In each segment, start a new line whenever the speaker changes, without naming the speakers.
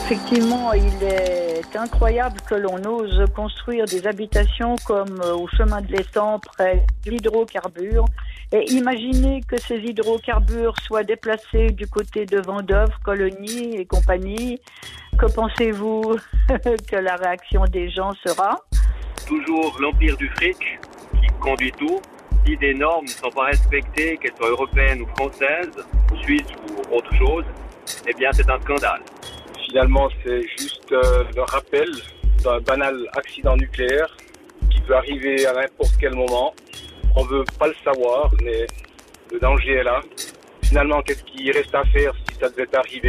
Effectivement, il est incroyable que l'on ose construire des habitations comme au chemin de l'étang près de l'hydrocarbure. Et imaginez que ces hydrocarbures soient déplacés du côté de Vendôme, Cologny et compagnie. Que pensez-vous que la réaction des gens sera ?
Toujours l'empire du fric qui conduit tout. Si des normes ne sont pas respectées, qu'elles soient européennes ou françaises, ou suisses ou autre chose, eh bien c'est un scandale.
Finalement, c'est juste le rappel d'un banal accident nucléaire qui peut arriver à n'importe quel moment. On ne veut pas le savoir, mais le danger est là. Finalement, qu'est-ce qu'il reste à faire si ça devait arriver ?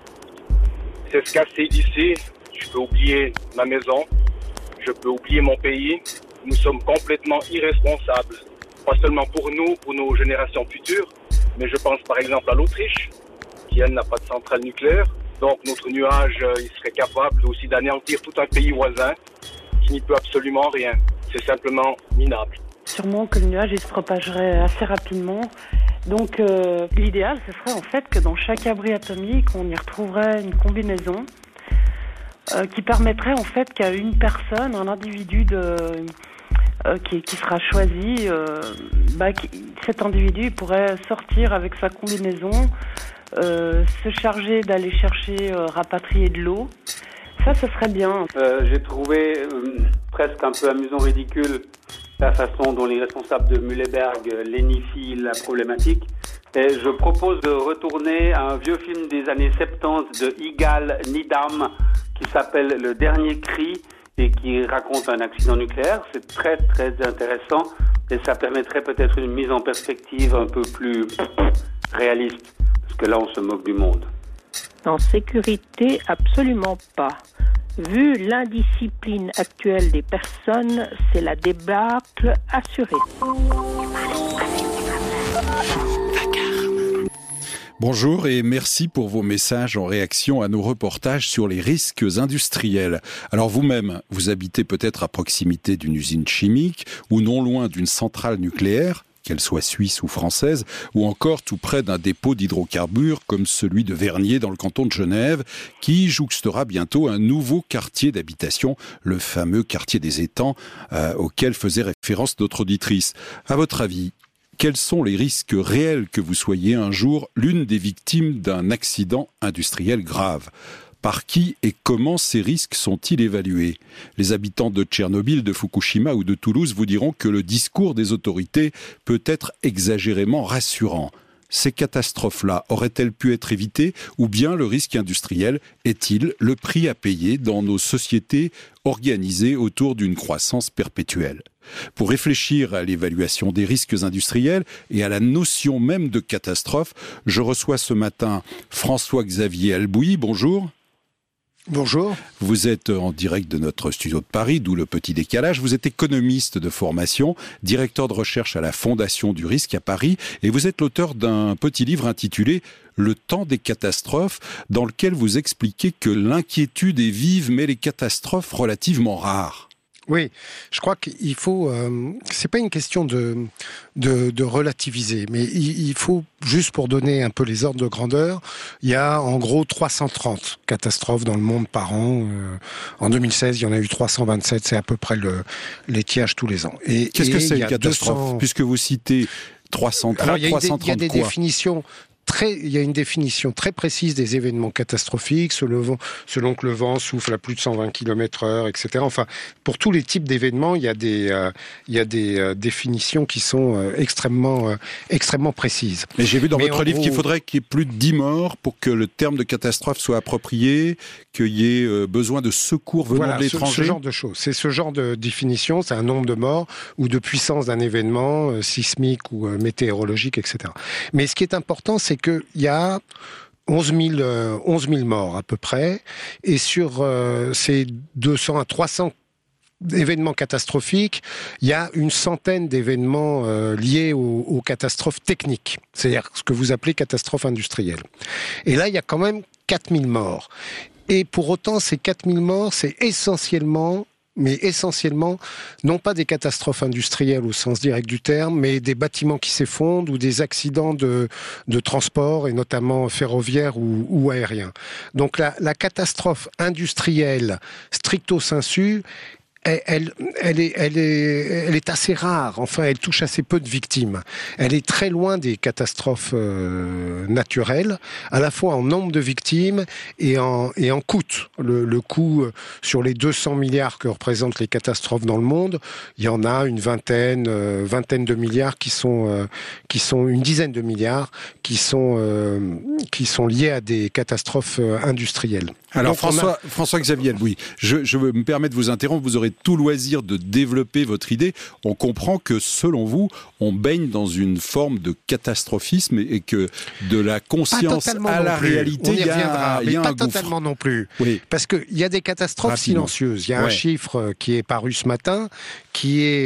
C'est se casser d'ici. Je peux oublier ma maison, je peux oublier mon pays. Nous sommes complètement irresponsables. Pas seulement pour nous, pour nos générations futures, mais je pense par exemple à l'Autriche, qui elle n'a pas de centrale nucléaire. Donc notre nuage, il serait capable aussi d'anéantir tout un pays voisin qui n'y peut absolument rien. C'est simplement minable.
Sûrement que le nuage il se propagerait assez rapidement. Donc l'idéal, ce serait en fait que dans chaque abri atomique, on y retrouverait une combinaison qui permettrait en fait qu'à une personne, un individu qui sera choisi, cet individu pourrait sortir avec sa combinaison, se charger d'aller chercher, rapatrier de l'eau. Ça, ce serait bien.
J'ai trouvé presque un peu amusant, ridicule, la façon dont les responsables de Mühleberg lénifient la problématique. Et je propose de retourner à un vieux film des années 70 de Yigal Nidam qui s'appelle Le Dernier Cri et qui raconte un accident nucléaire. C'est très très intéressant et ça permettrait peut-être une mise en perspective un peu plus réaliste parce que là on se moque du monde.
En sécurité, absolument pas. Vu l'indiscipline actuelle des personnes, c'est la débâcle assurée.
Bonjour et merci pour vos messages en réaction à nos reportages sur les risques industriels. Alors vous-même, vous habitez peut-être à proximité d'une usine chimique ou non loin d'une centrale nucléaire, qu'elle soit suisse ou française, ou encore tout près d'un dépôt d'hydrocarbures comme celui de Vernier dans le canton de Genève, qui jouxtera bientôt un nouveau quartier d'habitation, le fameux quartier des étangs auquel faisait référence notre auditrice. À votre avis, quels sont les risques réels que vous soyez un jour l'une des victimes d'un accident industriel grave ? Par qui et comment ces risques sont-ils évalués ? Les habitants de Tchernobyl, de Fukushima ou de Toulouse vous diront que le discours des autorités peut être exagérément rassurant. Ces catastrophes-là auraient-elles pu être évitées ou bien le risque industriel est-il le prix à payer dans nos sociétés organisées autour d'une croissance perpétuelle ? Pour réfléchir à l'évaluation des risques industriels et à la notion même de catastrophe, je reçois ce matin François-Xavier Albouy. Bonjour.
Bonjour.
Vous êtes en direct de notre studio de Paris, d'où le petit décalage. Vous êtes économiste de formation, directeur de recherche à la Fondation du Risque à Paris, et vous êtes l'auteur d'un petit livre intitulé « Le temps des catastrophes », dans lequel vous expliquez que l'inquiétude est vive, mais les catastrophes relativement rares.
Oui, je crois qu'il faut. C'est pas une question de relativiser, mais il faut juste pour donner un peu les ordres de grandeur. Il y a en gros 330 catastrophes dans le monde par an. En 2016, il y en a eu 327. C'est à peu près l'étiage tous les ans. Et
qu'est-ce que c'est
une
catastrophe
200...
Puisque vous citez 330,
Alors, il y a
330
il y a des
quoi
définitions. Il y a une définition très précise des événements catastrophiques, selon que le vent souffle à plus de 120 km/h, etc. Enfin, pour tous les types d'événements, il y a des définitions qui sont extrêmement précises.
Mais j'ai vu dans votre livre qu'il faudrait qu'il y ait plus de 10 morts pour que le terme de catastrophe soit approprié, qu'il y ait besoin de secours venant de l'étranger.
Ce genre de choses. C'est ce genre de définition, c'est un nombre de morts ou de puissance d'un événement sismique ou météorologique, etc. Mais ce qui est important, c'est qu'il y a 11 000 morts à peu près, et sur ces 200 à 300 événements catastrophiques, il y a une centaine d'événements liés aux catastrophes techniques, c'est-à-dire ce que vous appelez catastrophes industrielles. Et là, il y a quand même 4 000 morts. Et pour autant, ces 4 000 morts, c'est essentiellement mais essentiellement, non pas des catastrophes industrielles au sens direct du terme, mais des bâtiments qui s'effondrent ou des accidents de transport, et notamment ferroviaires ou aériens. Donc la catastrophe industrielle stricto sensu, elle est assez rare. Enfin, elle touche assez peu de victimes. Elle est très loin des catastrophes naturelles, à la fois en nombre de victimes et en coût. Le coût sur les 200 milliards que représentent les catastrophes dans le monde, il y en a une vingtaine de milliards qui sont une dizaine de milliards qui sont liés à des catastrophes industrielles.
Alors François-Xavier Elbouy, je me permets de vous interrompre, vous aurez tout loisir de développer votre idée. On comprend que selon vous, on baigne dans une forme de catastrophisme et que de la conscience à la réalité,
il y a un
gouffre.
Totalement non plus.
Oui.
Parce qu'il y a des catastrophes silencieuses. Il y a un chiffre qui est paru ce matin, qui est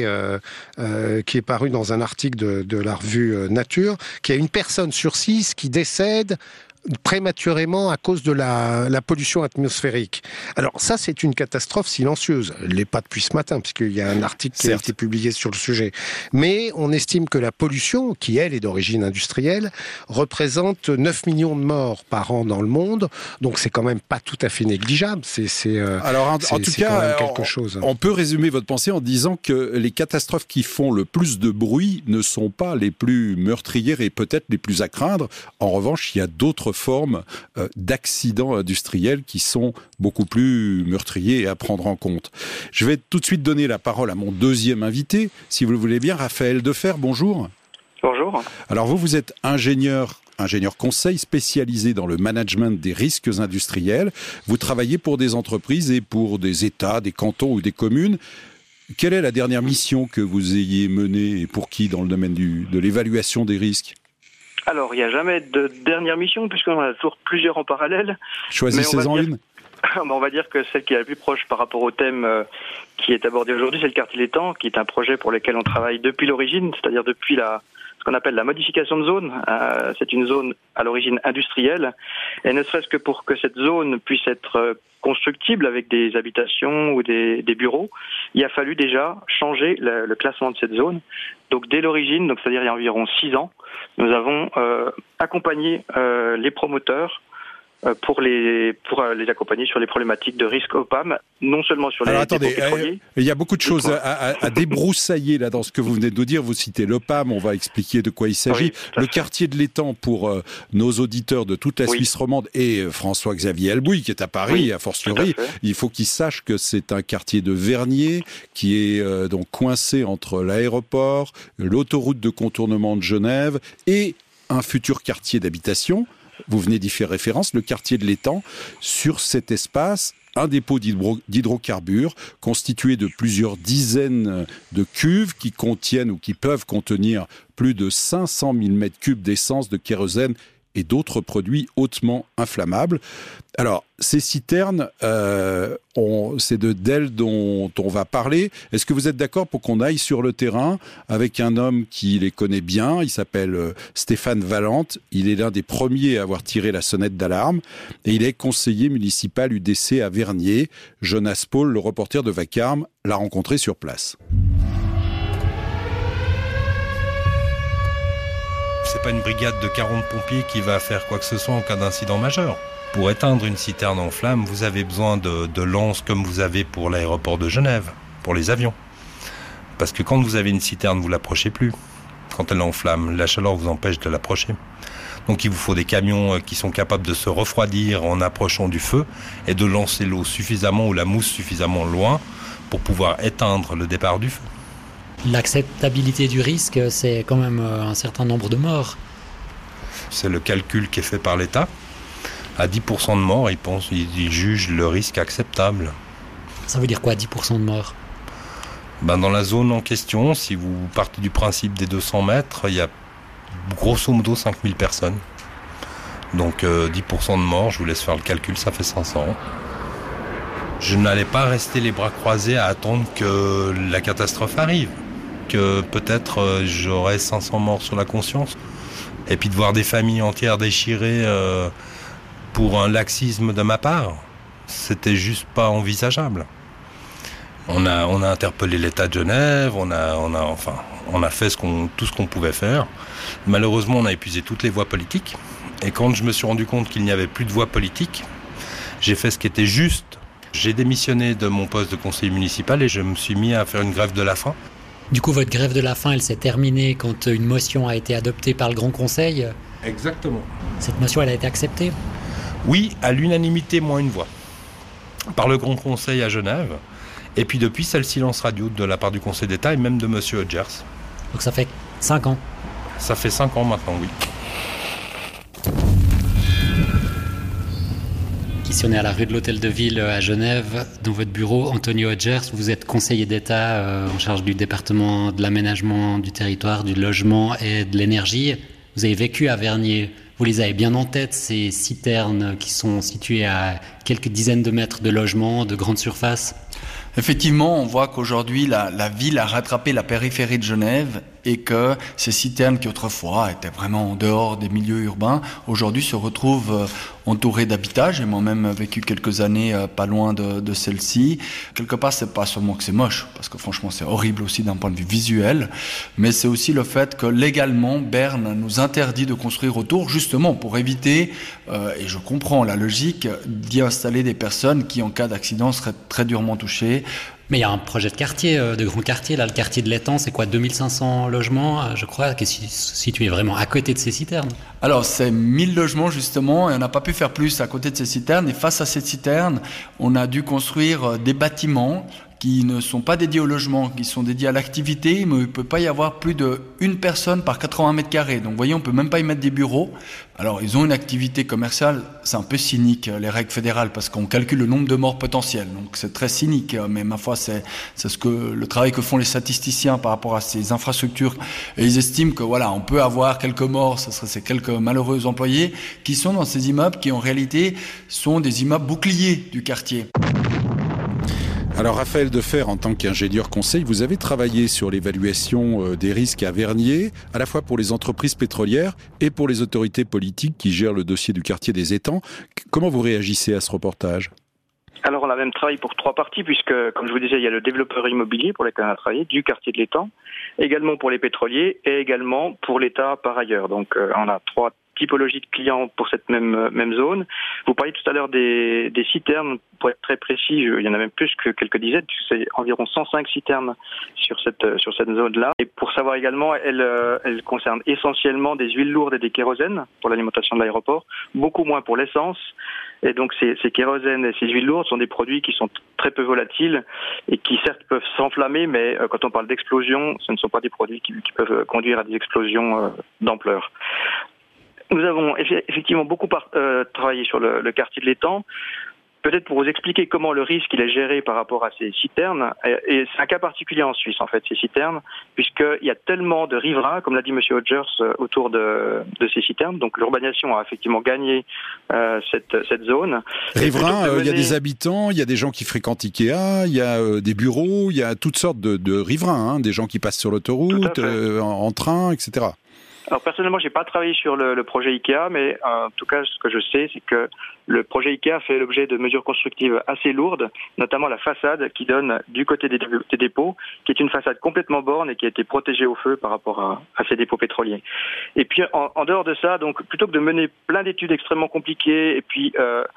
paru dans un article de la revue Nature, qui a une personne sur 6 qui décède prématurément à cause de la pollution atmosphérique. Alors ça, c'est une catastrophe silencieuse. Elle n'est pas depuis ce matin, puisqu'il y a un article qui a été publié sur le sujet. Mais on estime que la pollution, qui elle est d'origine industrielle, représente 9 millions de morts par an dans le monde. Donc c'est quand même pas tout à fait négligeable.
Alors en tout cas,
quelque chose.
On peut résumer votre pensée en disant que les catastrophes qui font le plus de bruit ne sont pas les plus meurtrières et peut-être les plus à craindre. En revanche, il y a d'autres formes d'accidents industriels qui sont beaucoup plus meurtriers et à prendre en compte. Je vais tout de suite donner la parole à mon deuxième invité, si vous le voulez bien, Raphaël Defer, bonjour.
Bonjour.
Alors vous êtes ingénieur conseil spécialisé dans le management des risques industriels. Vous travaillez pour des entreprises et pour des États, des cantons ou des communes. Quelle est la dernière mission que vous ayez menée et pour qui dans le domaine de l'évaluation des risques ?
Alors, il n'y a jamais de dernière mission, puisqu'on en a toujours plusieurs en parallèle.
Choisissez-en une.
On va dire que celle qui est la plus proche par rapport au thème qui est abordé aujourd'hui, c'est le quartier L'Étang, qui est un projet pour lequel on travaille depuis l'origine, c'est-à-dire depuis ce qu'on appelle la modification de zone. C'est une zone à l'origine industrielle, et ne serait-ce que pour que cette zone puisse être constructible avec des habitations ou des bureaux, il a fallu déjà changer le classement de cette zone. Donc dès l'origine, c'est-à-dire il y a environ 6 ans, nous avons accompagné les promoteurs pour les accompagner sur les problématiques de risque OPAM, non seulement sur les dépôts pétroliers.
Il y a beaucoup de choses à débroussailler là dans ce que vous venez de nous dire. Vous citez l'OPAM, on va expliquer de quoi il s'agit. Le quartier de l'Étang pour nos auditeurs de toute la Suisse romande et François-Xavier Elbouy qui est à Paris, a fortiori. Il faut qu'il sache que c'est un quartier de Vernier qui est donc coincé entre l'aéroport, l'autoroute de contournement de Genève et un futur quartier d'habitation. Vous venez d'y faire référence, le quartier de l'Étang. Sur cet espace, un dépôt d'hydrocarbures constitué de plusieurs dizaines de cuves qui contiennent ou qui peuvent contenir plus de 500 000 mètres cubes d'essence, de kérosène et d'autres produits hautement inflammables. Alors, ces citernes, c'est d'elles dont on va parler. Est-ce que vous êtes d'accord pour qu'on aille sur le terrain avec un homme qui les connaît bien? Il s'appelle Stéphane Valente. Il est l'un des premiers à avoir tiré la sonnette d'alarme. Et il est conseiller municipal UDC à Vernier. Jonas Paul, le reporter de Vacarme, l'a rencontré sur place.
C'est pas une brigade de 40 pompiers qui va faire quoi que ce soit en cas d'incident majeur. Pour éteindre une citerne en flammes, vous avez besoin de lances comme vous avez pour l'aéroport de Genève, pour les avions. Parce que quand vous avez une citerne, vous l'approchez plus. Quand elle est en flammes, la chaleur vous empêche de l'approcher. Donc il vous faut des camions qui sont capables de se refroidir en approchant du feu et de lancer l'eau suffisamment ou la mousse suffisamment loin pour pouvoir éteindre le départ du feu.
L'acceptabilité du risque, c'est quand même un certain nombre de morts.
C'est le calcul qui est fait par l'État. À 10% de morts, ils jugent le risque acceptable.
Ça veut dire quoi, 10% de morts ?
Dans la zone en question, si vous partez du principe des 200 mètres, il y a grosso modo 5000 personnes. Donc 10% de morts, je vous laisse faire le calcul, ça fait 500. Je n'allais pas rester les bras croisés à attendre que la catastrophe arrive. Que peut-être j'aurais 500 morts sur la conscience. Et puis de voir des familles entières déchirées pour un laxisme de ma part, c'était juste pas envisageable. On a interpellé l'État de Genève, on a fait tout ce qu'on pouvait faire. Malheureusement, on a épuisé toutes les voies politiques. Et quand je me suis rendu compte qu'il n'y avait plus de voie politique, j'ai fait ce qui était juste. J'ai démissionné de mon poste de conseiller municipal et je me suis mis à faire une grève de la faim.
Du coup, votre grève de la faim, elle s'est terminée quand une motion a été adoptée par le Grand Conseil.
Exactement.
Cette motion, elle a été acceptée ?
Oui, à l'unanimité, moins une voix. Par le Grand Conseil à Genève. Et puis depuis, c'est le silence radio de la part du Conseil d'État et même de M. Hodgers.
Donc ça fait 5 ans.
Ça fait 5 ans maintenant, oui.
Ici, on est à la rue de l'Hôtel de Ville à Genève. Dans votre bureau, Antonio Hodgers, vous êtes conseiller d'État en charge du département de l'aménagement du territoire, du logement et de l'énergie. Vous avez vécu à Vernier. Vous les avez bien en tête, ces citernes qui sont situées à quelques dizaines de mètres de logements, de grandes surfaces.
Effectivement, on voit qu'aujourd'hui, la ville a rattrapé la périphérie de Genève et que ces citernes qui autrefois étaient vraiment en dehors des milieux urbains, aujourd'hui se retrouvent entourées d'habitats. J'ai moi-même vécu quelques années pas loin de celle-ci. Quelque part, c'est pas seulement que c'est moche, parce que franchement, c'est horrible aussi d'un point de vue visuel, mais c'est aussi le fait que légalement, Berne nous interdit de construire autour, justement pour éviter, et je comprends la logique, d'y installer des personnes qui, en cas d'accident, seraient très durement touchées.
Mais il y a un projet de quartier, de grand quartier, là, le quartier de l'Étang, c'est quoi, 2500 logements, je crois, qui est situé vraiment à côté de ces citernes.
Alors, c'est 1000 logements, justement, et on n'a pas pu faire plus à côté de ces citernes. Et face à ces citernes, on a dû construire des bâtiments qui ne sont pas dédiés au logement, qui sont dédiés à l'activité, mais il ne peut pas y avoir plus d'une personne par 80 mètres carrés. Donc, vous voyez, on ne peut même pas y mettre des bureaux. Alors, ils ont une activité commerciale, c'est un peu cynique, les règles fédérales, parce qu'on calcule le nombre de morts potentiels. Donc, c'est très cynique, mais ma foi, c'est le travail que font les statisticiens par rapport à ces infrastructures. Et ils estiment que, voilà, on peut avoir quelques morts, ce serait ces quelques malheureux employés qui sont dans ces immeubles qui, en réalité, sont des immeubles boucliers du quartier.
Alors Raphaël Defer, en tant qu'ingénieur conseil, vous avez travaillé sur l'évaluation des risques à Vernier, à la fois pour les entreprises pétrolières et pour les autorités politiques qui gèrent le dossier du quartier des Étangs. Comment vous réagissez à ce reportage ?
Alors on a même travaillé pour 3 parties, puisque, comme je vous disais, il y a le développeur immobilier pour lequel on a travaillé, du quartier de l'Étang, également pour les pétroliers et également pour l'État par ailleurs. Donc on a 3 typologie de clients pour cette même zone. Vous parliez tout à l'heure des citernes. Pour être très précis, il y en a même plus que quelques dizaines, puisque c'est environ 105 citernes sur cette zone-là. Et pour savoir également, elle concerne essentiellement des huiles lourdes et des kérosènes pour l'alimentation de l'aéroport, beaucoup moins pour l'essence. Et donc ces kérosènes et ces huiles lourdes sont des produits qui sont très peu volatiles et qui certes peuvent s'enflammer, mais quand on parle d'explosion, ce ne sont pas des produits qui peuvent conduire à des explosions d'ampleur. Nous avons effectivement beaucoup travaillé sur le quartier de l'Étang. Peut-être pour vous expliquer comment le risque il est géré par rapport à ces citernes, et c'est un cas particulier en Suisse en fait, ces citernes, puisqu'il y a tellement de riverains, comme l'a dit M. Hodgers, autour de ces citernes. Donc l'urbanisation a effectivement gagné cette zone.
Riverains, il y a des habitants, il y a des gens qui fréquentent Ikea, il y a des bureaux, il y a toutes sortes de riverains, des gens qui passent sur l'autoroute, en train, etc.
Alors personnellement, j'ai pas travaillé sur le projet IKEA, mais en tout cas, ce que je sais, c'est que le projet IKEA fait l'objet de mesures constructives assez lourdes, notamment la façade qui donne du côté des dépôts, qui est une façade complètement borne et qui a été protégée au feu par rapport à ces dépôts pétroliers. Et puis en dehors de ça, donc plutôt que de mener plein d'études extrêmement compliquées et puis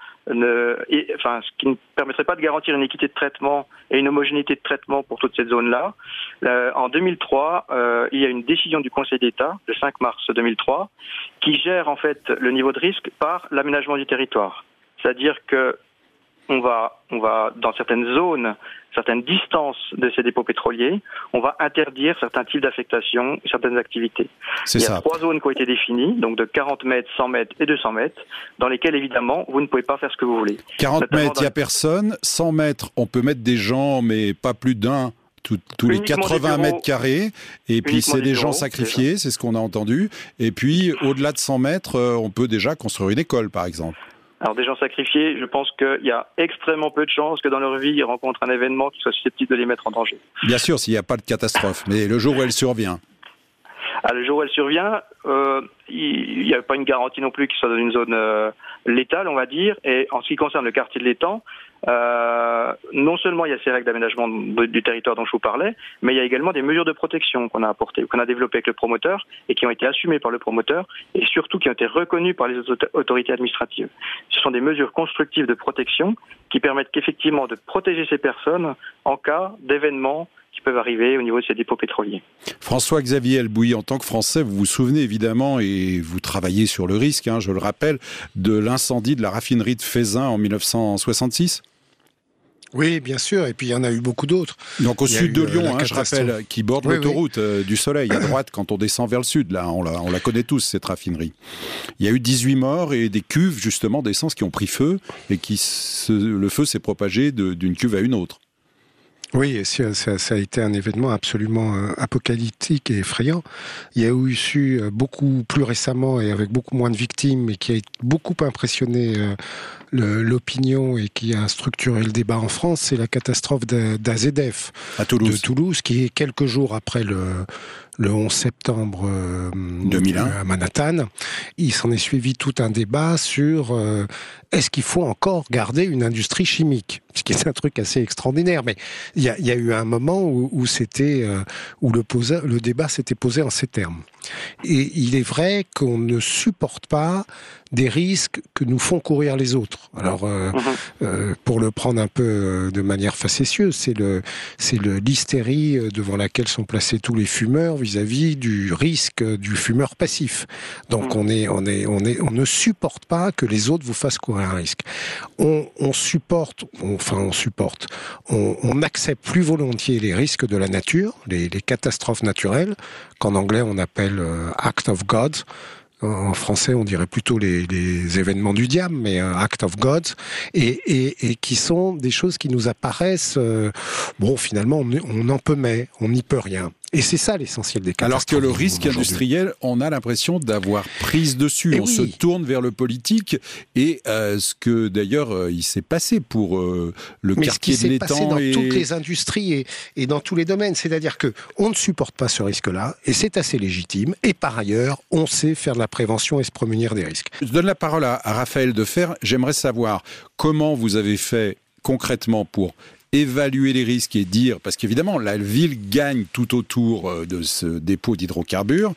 ce qui ne permettrait pas de garantir une équité de traitement et une homogénéité de traitement pour toute cette zone-là. En 2003, il y a une décision du Conseil d'État, le 5 mars 2003, qui gère en fait le niveau de risque par l'aménagement du territoire. C'est-à-dire que on va dans certaines zones, certaines distances de ces dépôts pétroliers, on va interdire certains types d'affectation, certaines activités. Il y a 3 zones qui ont été définies, donc de 40 mètres, 100 mètres et 200 mètres, dans lesquelles évidemment vous ne pouvez pas faire ce que vous voulez.
40 mètres, il n'y a personne. 100 mètres, on peut mettre des gens, mais pas plus d'un. Tous les 80 mètres carrés, et puis c'est des gens sacrifiés, c'est ce qu'on a entendu. Et puis, au-delà de 100 mètres, on peut déjà construire une école, par exemple.
Alors des gens sacrifiés, je pense qu'il y a extrêmement peu de chances que dans leur vie, ils rencontrent un événement qui soit susceptible de les mettre en danger.
Bien sûr, s'il n'y a pas de catastrophe, mais le jour où elle survient.
Le jour où elle survient, il n'y a pas une garantie non plus qu'il soit dans une zone létale, on va dire. Et en ce qui concerne le quartier de l'Étang, non seulement il y a ces règles d'aménagement du territoire dont je vous parlais, mais il y a également des mesures de protection qu'on a apportées, qu'on a développées avec le promoteur et qui ont été assumées par le promoteur et surtout qui ont été reconnues par les autorités administratives. Ce sont des mesures constructives de protection qui permettent qu'effectivement de protéger ces personnes en cas d'événements qui peuvent arriver au niveau de ces dépôts pétroliers.
François-Xavier Elbouy, en tant que Français, vous vous souvenez évidemment, et vous travaillez sur le risque, je le rappelle, de l'incendie de la raffinerie de Feyzin en 1966 ?
Oui, bien sûr, et puis il y en a eu beaucoup d'autres.
Donc au sud de Lyon, je rappelle, qui borde l'autoroute du Soleil, à droite, quand on descend vers le sud, là, on la connaît tous, cette raffinerie. Il y a eu 18 morts et des cuves, justement, d'essence qui ont pris feu, et le feu s'est propagé d'une cuve à une autre.
Oui, et ça a été un événement absolument apocalyptique et effrayant. Il y a eu beaucoup plus récemment et avec beaucoup moins de victimes, et qui a beaucoup impressionné l'opinion et qui a structuré le débat en France, c'est la catastrophe d'AZF de Toulouse, qui est quelques jours après le 11 septembre
2001
à Manhattan. Il s'en est suivi tout un débat sur est-ce qu'il faut encore garder une industrie chimique, ce qui est un truc assez extraordinaire. Mais il y a eu un moment où le débat s'était posé en ces termes. Et il est vrai qu'on ne supporte pas des risques que nous font courir les autres. Alors, pour le prendre un peu de manière facétieuse, c'est l'hystérie devant laquelle sont placés tous les fumeurs vis-à-vis du risque du fumeur passif. Donc, on ne supporte pas que les autres vous fassent courir un risque. On accepte plus volontiers les risques de la nature, les catastrophes naturelles, qu'en anglais on appelle act of God. En français, on dirait plutôt les événements du diable, mais act of God, et qui sont des choses qui nous apparaissent, finalement, on en peut, mais on n'y peut rien. Et c'est ça l'essentiel des catastrophes.
Alors que le risque industriel, on a l'impression d'avoir prise dessus. Se tourne vers le politique, et ce que d'ailleurs il s'est passé pour le quartier de l'Étang.
Mais ce qui s'est passé dans toutes les industries et dans tous les domaines, c'est-à-dire que on ne supporte pas ce risque-là, et c'est assez légitime. Et par ailleurs, on sait faire de la prévention et se prémunir des risques.
Je donne la parole à Raphaël Defer. J'aimerais savoir comment vous avez fait concrètement pour évaluer les risques et dire, parce qu'évidemment la ville gagne tout autour de ce dépôt d'hydrocarbures,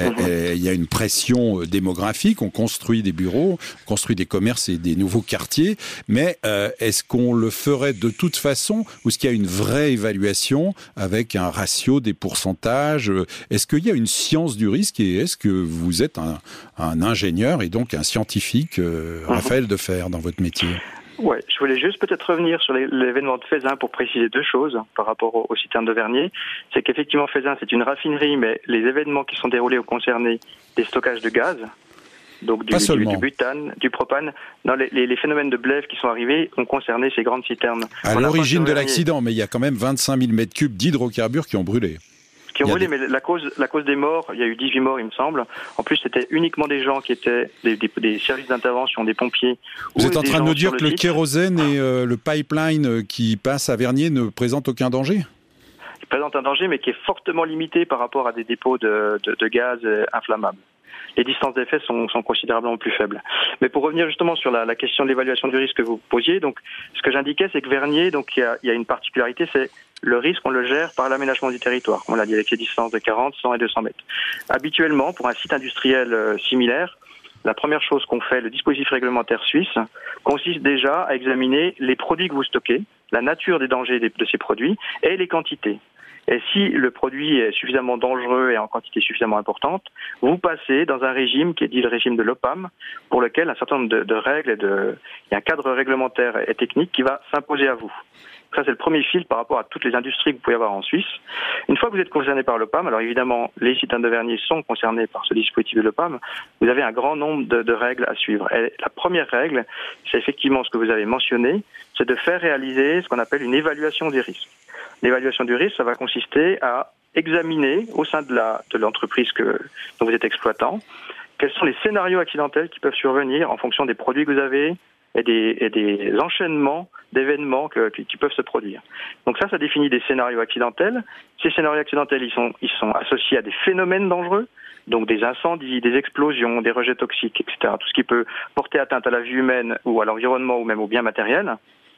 il y a une pression démographique, on construit des bureaux, on construit des commerces et des nouveaux quartiers, mais est-ce qu'on le ferait de toute façon, ou est-ce qu'il y a une vraie évaluation avec un ratio des pourcentages? Est-ce qu'il y a une science du risque, et est-ce que vous êtes un ingénieur et donc un scientifique, Raphaël Defer, dans votre métier?
Ouais, je voulais juste peut-être revenir sur l'événement de Feyzin pour préciser deux choses par rapport aux citernes de Vernier. C'est qu'effectivement Feyzin, c'est une raffinerie, mais les événements qui sont déroulés ont concerné des stockages de gaz, donc du butane, du propane. Non, les phénomènes de blève qui sont arrivés ont concerné ces grandes citernes.
À l'origine de l'accident, mais il y a quand même 25 000 mètres cubes d'hydrocarbures qui ont brûlé.
Mais la cause des morts, il y a eu 18 morts, il me semble. En plus, c'était uniquement des gens qui étaient des services d'intervention, des pompiers.
Vous êtes en train de nous dire que le kérosène et le pipeline qui passe à Vernier ne présentent aucun danger?
Il présente un danger, mais qui est fortement limité par rapport à des dépôts de gaz inflammables. Les distances d'effet sont considérablement plus faibles. Mais pour revenir justement sur la question de l'évaluation du risque que vous posiez, donc ce que j'indiquais, c'est que Vernier, donc il y a une particularité, c'est le risque, on le gère par l'aménagement du territoire, on l'a dit, avec ses distances de 40, 100 et 200 mètres. Habituellement, pour un site industriel similaire, la première chose qu'on fait, le dispositif réglementaire suisse, consiste déjà à examiner les produits que vous stockez, la nature des dangers de ces produits et les quantités. Et si le produit est suffisamment dangereux et en quantité suffisamment importante, vous passez dans un régime qui est dit le régime de l'OPAM, pour lequel un certain nombre de règles, il y a un cadre réglementaire et technique qui va s'imposer à vous. Ça, c'est le premier filtre par rapport à toutes les industries que vous pouvez avoir en Suisse. Une fois que vous êtes concerné par l'OPAM, alors évidemment, les citernes de Vernier sont concernés par ce dispositif de l'OPAM, vous avez un grand nombre de règles à suivre. Et la première règle, c'est effectivement ce que vous avez mentionné, c'est de faire réaliser ce qu'on appelle une évaluation des risques. L'évaluation du risque, ça va consister à examiner au sein de l'entreprise dont vous êtes exploitant, quels sont les scénarios accidentels qui peuvent survenir en fonction des produits que vous avez et des enchaînements d'événements qui peuvent se produire. Donc ça définit des scénarios accidentels. Ces scénarios accidentels, ils sont associés à des phénomènes dangereux, donc des incendies, des explosions, des rejets toxiques, etc. Tout ce qui peut porter atteinte à la vie humaine ou à l'environnement ou même au bien matériel.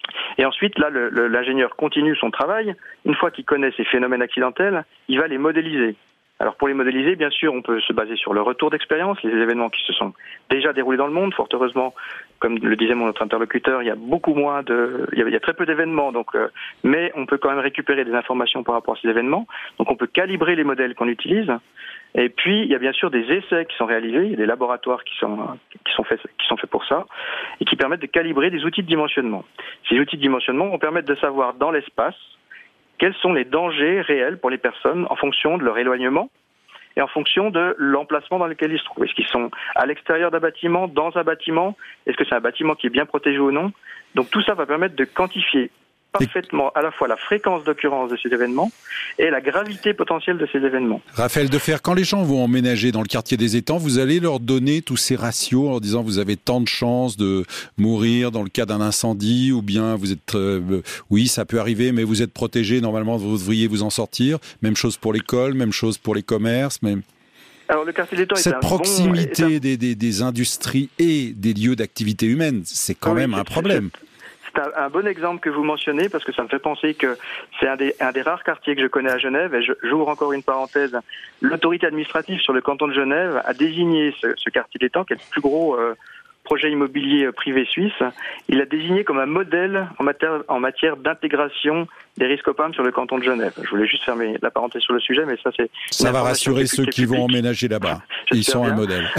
Et ensuite, là, l'ingénieur continue son travail. Une fois qu'il connaît ces phénomènes accidentels, il va les modéliser. Alors pour les modéliser, bien sûr, on peut se baser sur le retour d'expérience, les événements qui se sont déjà déroulés dans le monde. Fort heureusement, comme le disait mon autre interlocuteur, il y a il y a très peu d'événements, mais on peut quand même récupérer des informations par rapport à ces événements. Donc on peut calibrer les modèles qu'on utilise. Et puis il y a bien sûr des essais qui sont réalisés, il y a des laboratoires qui sont faits pour ça et qui permettent de calibrer des outils de dimensionnement. Ces outils de dimensionnement vont permettre de savoir dans l'espace quels sont les dangers réels pour les personnes en fonction de leur éloignement et en fonction de l'emplacement dans lequel ils se trouvent. Est-ce qu'ils sont à l'extérieur d'un bâtiment, dans un bâtiment? Est-ce que c'est un bâtiment qui est bien protégé ou non? Donc tout ça va permettre de quantifier parfaitement à la fois la fréquence d'occurrence de ces événements et la gravité potentielle de ces événements.
Raphaël Defer, quand les gens vont emménager dans le quartier des Étangs, vous allez leur donner tous ces ratios en disant vous avez tant de chances de mourir dans le cas d'un incendie, ou bien vous êtes oui, ça peut arriver, mais vous êtes protégé, normalement vous devriez vous en sortir. Même chose pour l'école, même chose pour les commerces, même...
Alors, le quartier des Étangs
cette proximité des industries et des lieux d'activité humaine, c'est quand même un problème.
C'est un bon exemple que vous mentionnez parce que ça me fait penser que c'est un des rares quartiers que je connais à Genève, et j'ouvre encore une parenthèse. L'autorité administrative sur le canton de Genève a désigné ce quartier des Étangs, qui est le plus gros projet immobilier privé suisse. Il l'a désigné comme un modèle en matière d'intégration des risques OPAM sur le canton de Genève. Je voulais juste fermer la parenthèse sur le sujet, mais ça
va rassurer ceux qui vont emménager là-bas. Ils sont un modèle.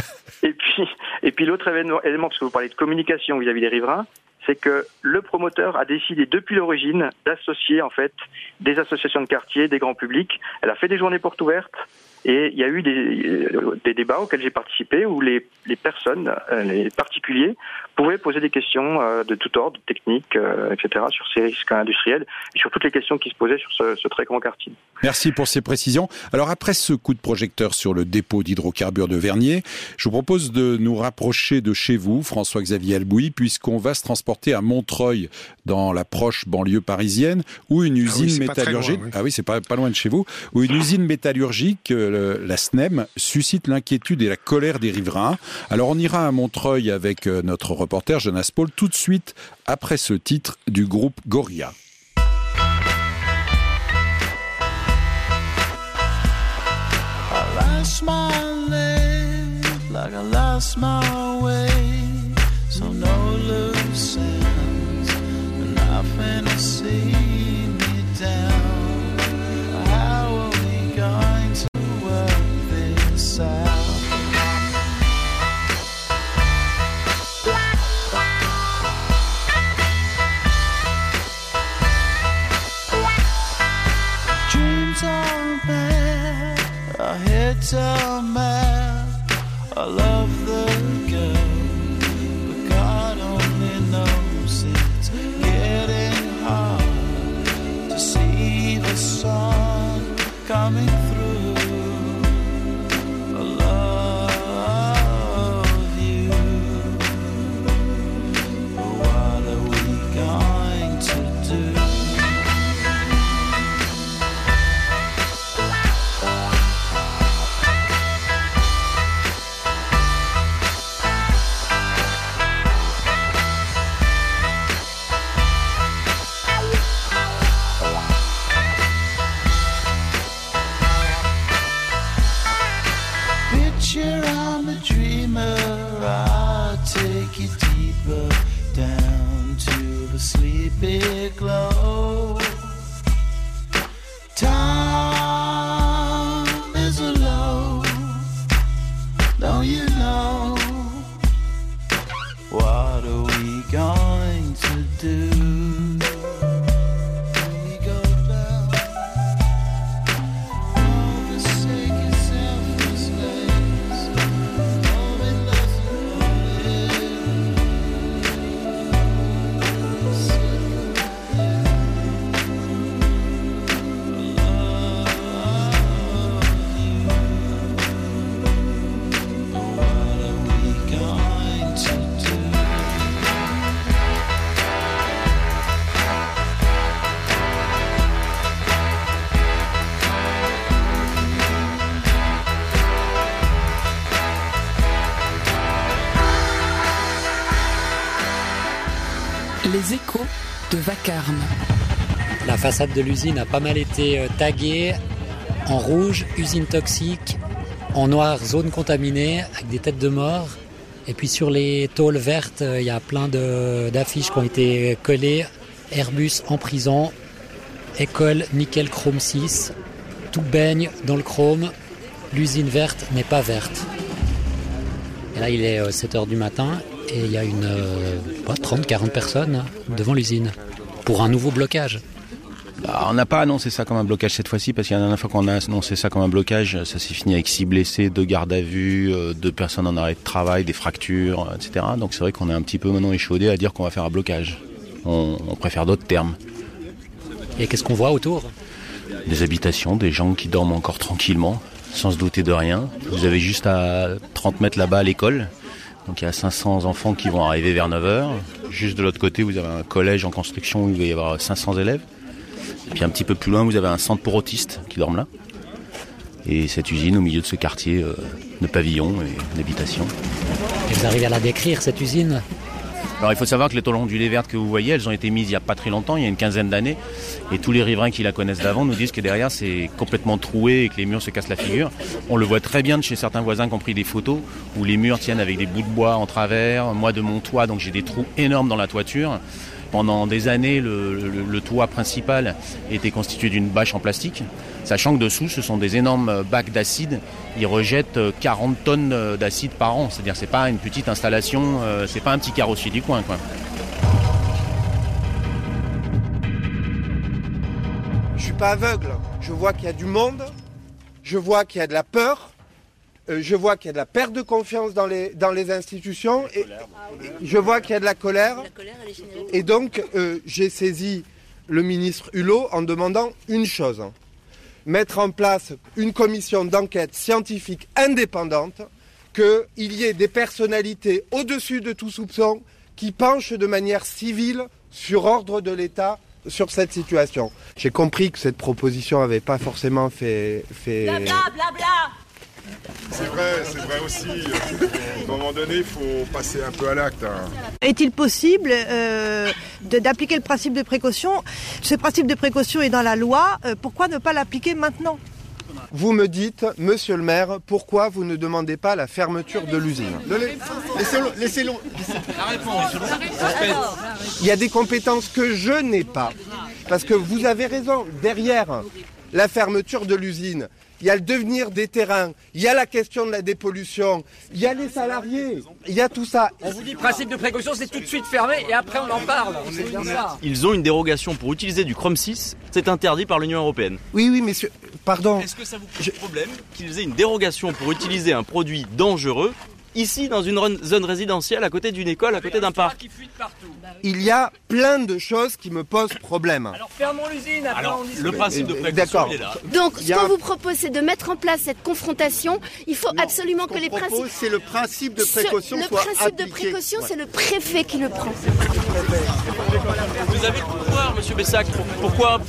Et puis l'autre élément, parce que vous parlez de communication vis-à-vis des riverains, c'est que le promoteur a décidé depuis l'origine d'associer en fait des associations de quartier, des grands publics. Elle a fait des journées portes ouvertes et il y a eu des débats auxquels j'ai participé où les personnes, les particuliers, pouvaient poser des questions de tout ordre, techniques, etc., sur ces risques industriels et sur toutes les questions qui se posaient sur ce très grand quartier.
Merci pour ces précisions. Alors après ce coup de projecteur sur le dépôt d'hydrocarbures de Vernier, je vous propose de nous rapprocher de chez vous, François-Xavier Albouy, puisqu'on va se transporter à Montreuil, dans la proche banlieue parisienne, où une usine métallurgique, c'est pas loin de chez vous, où une usine métallurgique, la SNEM, suscite l'inquiétude et la colère des riverains. Alors on ira à Montreuil avec notre reporter Jonas Paul tout de suite après ce titre du groupe Gorilla.
Tell me I love the girl, but God only knows it's getting hard to see the sun coming through. I love you, but what are we going to do? I'm a dreamer, I'll take you deeper down to the sleepy glow. Time is low, don't you know? What are we going to do?
Les Échos de vacarme.
La façade de l'usine a pas mal été taguée en rouge, usine toxique, en noir, zone contaminée, avec des têtes de mort. Et puis sur les tôles vertes, il y a plein d'affiches qui ont été collées. Airbus en prison, école nickel chrome 6, tout baigne dans le chrome, l'usine verte n'est pas verte. Et là il est 7h du matin et il y a 30-40 personnes devant l'usine pour un nouveau blocage.
On n'a pas annoncé ça comme un blocage cette fois-ci, parce qu'il y a la dernière fois qu'on a annoncé ça comme un blocage, ça s'est fini avec 6 blessés, 2 gardes à vue, 2 personnes en arrêt de travail, des fractures, etc. Donc c'est vrai qu'on est un petit peu maintenant échaudé à dire qu'on va faire un blocage. On préfère d'autres termes.
Et qu'est-ce qu'on voit autour ?
Des habitations, des gens qui dorment encore tranquillement, sans se douter de rien. Vous avez juste à 30 mètres là-bas l'école. Donc il y a 500 enfants qui vont arriver vers 9h. Juste de l'autre côté, vous avez un collège en construction où il va y avoir 500 élèves. Et puis un petit peu plus loin, vous avez un centre pour autistes qui dorment là. Et cette usine au milieu de ce quartier de pavillons et d'habitations.
Et vous arrivez à la décrire, cette usine ?
Alors il faut savoir que les tôles ondulées vertes que vous voyez, elles ont été mises il n'y a pas très longtemps, il y a une quinzaine d'années. Et tous les riverains qui la connaissent d'avant nous disent que derrière c'est complètement troué et que les murs se cassent la figure. On le voit très bien de chez certains voisins qui ont pris des photos où les murs tiennent avec des bouts de bois en travers. Moi de mon toit, donc j'ai des trous énormes dans la toiture. Pendant des années, le toit principal était constitué d'une bâche en plastique, sachant que dessous, ce sont des énormes bacs d'acide. Ils rejettent 40 tonnes d'acide par an. C'est-à-dire que c'est pas une petite installation, c'est pas un petit carrossier du coin, quoi.
Je suis pas aveugle. Je vois qu'il y a du monde. Je vois qu'il y a de la peur. Je vois qu'il y a de la perte de confiance dans les institutions. Et je vois qu'il y a de la colère. Et donc, j'ai saisi le ministre Hulot en demandant une chose. Mettre en place une commission d'enquête scientifique indépendante, qu'il y ait des personnalités au-dessus de tout soupçon qui penchent de manière civile sur ordre de l'État sur cette situation. J'ai compris que cette proposition n'avait pas forcément fait...
Blabla, blabla.
C'est vrai aussi. À un moment donné, il faut passer un peu à l'acte.
Est-il possible d'appliquer le principe de précaution ? Ce principe de précaution est dans la loi. Pourquoi ne pas l'appliquer maintenant ?
Vous me dites, monsieur le maire, pourquoi vous ne demandez pas la fermeture de l'usine ? Laissez-le.
La réponse.
Il y a des compétences que je n'ai pas. Parce que vous avez raison, derrière la fermeture de l'usine, il y a le devenir des terrains, il y a la question de la dépollution, il y a les salariés, il y a tout ça.
On vous dit principe de précaution, c'est tout de suite fermé et après on en parle. C'est bien ça.
Ils ont une dérogation pour utiliser du chrome 6, c'est interdit par l'Union européenne.
Oui, messieurs, pardon.
Est-ce que ça vous pose problème qu'ils aient une dérogation pour utiliser un produit dangereux ici dans une zone résidentielle à côté d'une école, à côté d'un parc?
Il y a plein de choses qui me posent problème.
Alors fermons l'usine, après on discute.
Le principe de précaution, il est là.
Donc ce qu'on vous propose, c'est de mettre en place cette confrontation. Il faut absolument que les principes...
c'est le principe de précaution
soit appliqué. Le principe de précaution, c'est le préfet qui le prend.
Vous avez le pouvoir, monsieur Bessac. Pourquoi...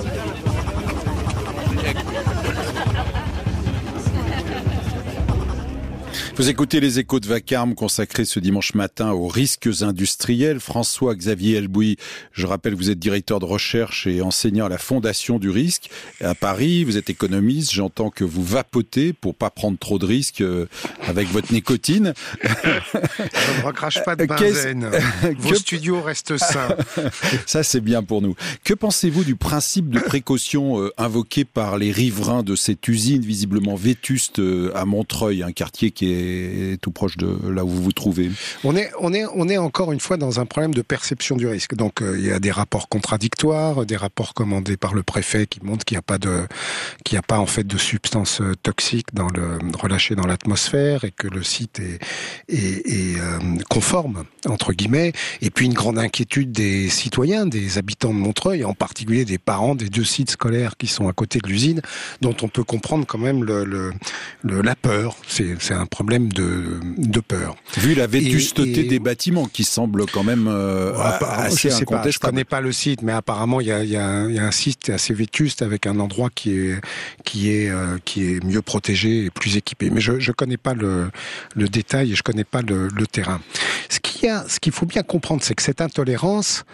Vous écoutez les Échos de Vacarme consacrés ce dimanche matin aux risques industriels. François-Xavier Elbouy, je rappelle que vous êtes directeur de recherche et enseignant à la Fondation du risque à Paris. Vous êtes économiste. J'entends que vous vapotez pour pas prendre trop de risques avec votre nicotine.
Je ne recrache pas de benzène. Vos studios restent sains.
Ça, c'est bien pour nous. Que pensez-vous du principe de précaution invoqué par les riverains de cette usine visiblement vétuste à Montreuil, un quartier qui est tout proche de là où vous vous trouvez?
On est encore une fois dans un problème de perception du risque. Donc il y a des rapports contradictoires, des rapports commandés par le préfet qui montrent qu'il n'y a pas en fait de substances toxiques relâchées dans l'atmosphère et que le site est conforme entre guillemets. Et puis une grande inquiétude des citoyens, des habitants de Montreuil, en particulier des parents des 2 sites scolaires qui sont à côté de l'usine, dont on peut comprendre quand même la peur. C'est un problème de peur.
Vu la vétusteté des bâtiments qui semble quand même assez incontestable.
Je connais pas le site, mais apparemment il y a un site assez vétuste avec un endroit qui est mieux protégé et plus équipé. Mais je connais pas le détail et je connais pas le terrain. Ce qu'il faut bien comprendre, c'est que cette intolérance,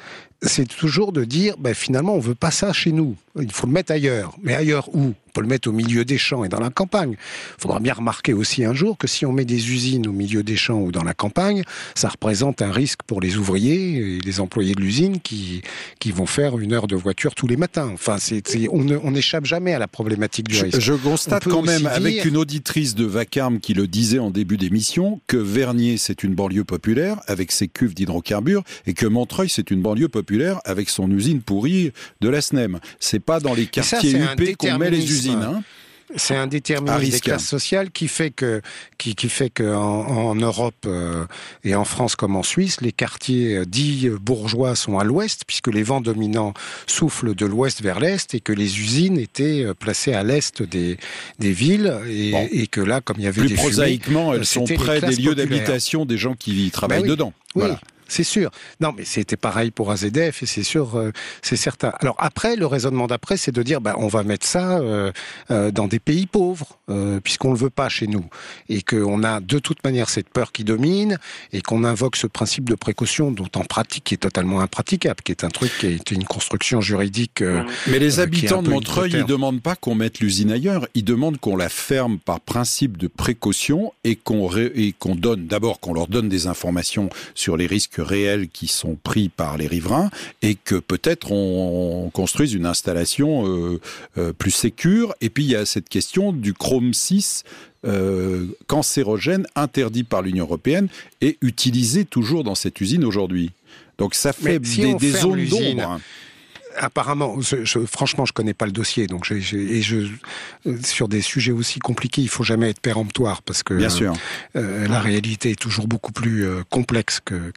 c'est toujours de dire, finalement, on veut pas ça chez nous. Il faut le mettre ailleurs. Mais ailleurs où ? On peut le mettre au milieu des champs et dans la campagne. Il faudra bien remarquer aussi un jour que si on met des usines au milieu des champs ou dans la campagne, ça représente un risque pour les ouvriers et les employés de l'usine qui vont faire 1 heure de voiture tous les matins. Enfin, on n'échappe jamais à la problématique du risque.
Je constate quand même, avec une auditrice de Vacarme qui le disait en début d'émission, que Vernier, c'est une banlieue populaire avec ses cuves d'hydrocarbures et que Montreuil, c'est une banlieue populaire avec son usine pourrie de la SNEM. C'est pas dans les quartiers huppés qu'on met les usines.
C'est un déterminisme des classes sociales qui fait que en Europe et en France comme en Suisse, les quartiers dits bourgeois sont à l'ouest, puisque les vents dominants soufflent de l'ouest vers l'est, et que les usines étaient placées à l'est des villes, et que là, comme il y avait des fumées,
prosaïquement, elles sont près des lieux d'habitation des gens qui y travaillent dedans.
Oui.
Voilà.
C'est sûr. Non, mais c'était pareil pour AZF, et c'est sûr, c'est certain. Alors après, le raisonnement d'après, c'est de dire, on va mettre ça dans des pays pauvres, puisqu'on le veut pas chez nous, et qu'on a de toute manière cette peur qui domine, et qu'on invoque ce principe de précaution, dont en pratique qui est totalement impraticable, qui est un truc qui est une construction juridique.
Mais les habitants de Montreuil, ils demandent pas qu'on mette l'usine ailleurs, ils demandent qu'on la ferme par principe de précaution et qu'on donne, d'abord qu'on leur donne des informations sur les risques réels qui sont pris par les riverains, et que peut-être on construise une installation plus sécure. Et puis il y a cette question du chrome 6 cancérogène interdit par l'Union européenne et utilisé toujours dans cette usine aujourd'hui. Donc ça fait des zones d'ombre.
Apparemment, franchement, je connais pas le dossier, donc sur des sujets aussi compliqués, il faut jamais être péremptoire, parce que
bien sûr.
La réalité est toujours beaucoup plus complexe